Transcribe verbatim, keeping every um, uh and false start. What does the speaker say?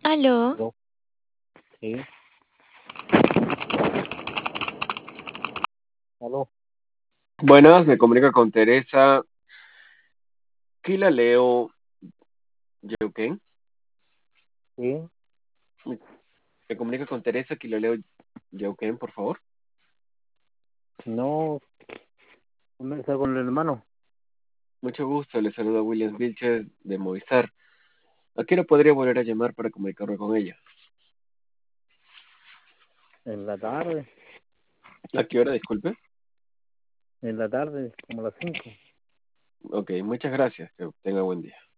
Aló, Aló, sí, aló, Buenas, me comunica con Teresa Kilaleo Yeuquén. sí, Me me comunica con Teresa Kilaleo Yeuquén, por favor. no, conversa con el hermano Mucho gusto, le saluda Williams Vilches de Movistar. ¿A qué hora podría volver a llamar para comunicarme con ella? en la tarde, ¿A qué hora, disculpe? en la tarde, como las cinco. Ok, muchas gracias, que tenga buen día.